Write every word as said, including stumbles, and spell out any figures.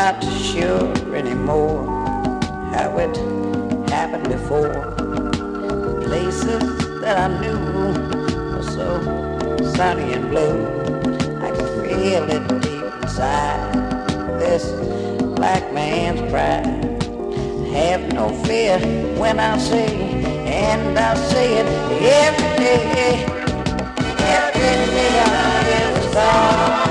not sure anymore how it happened before. The places that I knew were so sunny and blue. I can feel it deep inside, this black man's pride. Have no fear when I say, and I say it every day. Every day I hear the song.